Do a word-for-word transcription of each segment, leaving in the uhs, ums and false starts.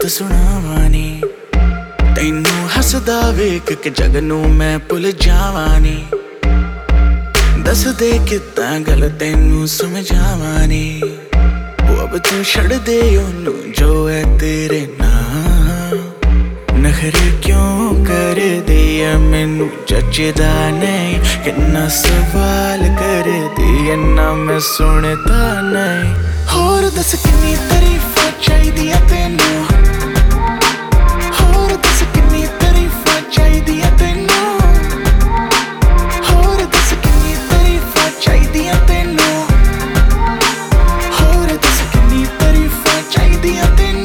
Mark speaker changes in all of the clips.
Speaker 1: ਸੁਣਾਵਾਂ ਨੀ ਤੈਨੂੰ ਹੱਸਦਾ ਵੇਖ ਕੇ ਜਗ ਨੂੰ ਮੈਂ ਭੁੱਲ ਜਾਵਾਂ ਨੀ ਦੱਸ ਦੇ ਕਿੱਦਾਂ ਗੱਲ ਤੈਨੂੰ ਸਮਝਾਵਾਂ ਨੀ ਉਹ ਅਬ ਤੂੰ ਛੱਡ ਦੇ ਉਹਨੂੰ ਜੋ ਹੈ ਤੇਰੇ ਨਾਲ ਨਖਰੇ ਕਿਉਂ ਕਰਦੀ ਐ ਮੈਨੂੰ ਜੱਜਦਾ ਨਹੀਂ ਕਿੰਨਾ ਸਵਾਲ ਕਰਦੀ ਐ ਨਾ ਮੈਂ ਸੁਣਦਾ ਨਹੀਂ ਹੋਰ ਦੱਸ ਕਿੰਨੀ ਤਾਰੀਫਾਂ ਚਾਹੀਦੀਆਂ ਤੈਨੂੰ ਹੋਰ ਦੱਸ ਕਿੰਨੀ ਤਾਰੀਫਾਂ ਚਾਹੀਦੀਆਂ ਤੈਨੂੰ ਹੋਰ ਦੱਸ ਕਿੰਨੀ ਤਾਰੀਫਾਂ ਚਾਹੀਦੀਆਂ ਤੈਨੂੰ ਹੋਰ ਦੱਸ ਕਿੰਨੀ ਤਾਰੀਫਾਂ ਚਾਹੀਦੀਆਂ ਤੈਨੂੰ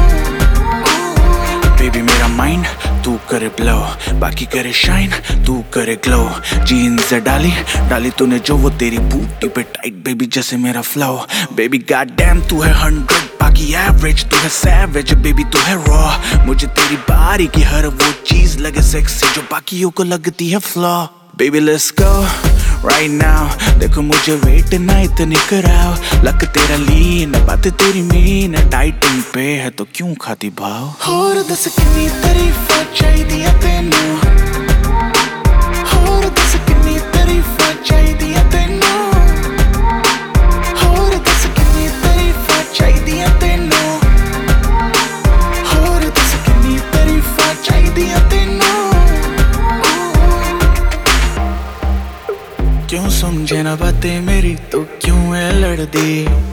Speaker 1: बेबी मेरा माइंड तू करे ब्लो बाकी करे शाइन तू करे ग्लो जीन्स डाली डाली तूने जो वो तेरी बूटी पे टाइट बेबी जैसे मेरा फ्लो बेबी गॉड डैम तू है हंड्रेड बाकी एवरेज तू है सैवेज बेबी तू है रॉ मुझे तेरी बारी की हर वो चीज लगे सेक्सी जो बाकियों को लगती है फ्लॉ baby let's go right now देखो मुझे वेट ना इतनी कराओ लक तेरा लीन बात तेरी मीन डाइटिंग पे है तो क्यों खाती भाव और दस कितनी तारीफां चाहिए तेनू और दस कितनी तारीफां चाहिए तेनू और दस कितनी तारीफां चाहिए तेनू और दस कितनी तारीफां चाहिए तेनू क्यों समझे ना बातें मेरी तो क्यों है लड़दी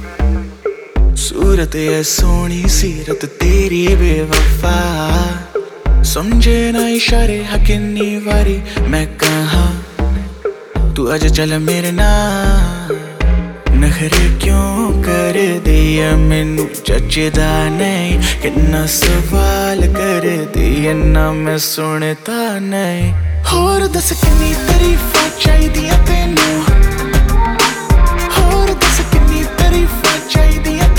Speaker 1: सूरत है सोनी सीरत तेरी बेवफा समझे ना इशारे हकिन्नी वारी मैं कहाँ तू आज चल मेरे नाल नखरे क्यों कर दिया मैनू जचदा नहीं कितना सवाल कर दिया ना मैं सुनता नहीं और दस कितनी तारीफां चाहिए तेनू और दस कितनी तारीफां चाहिए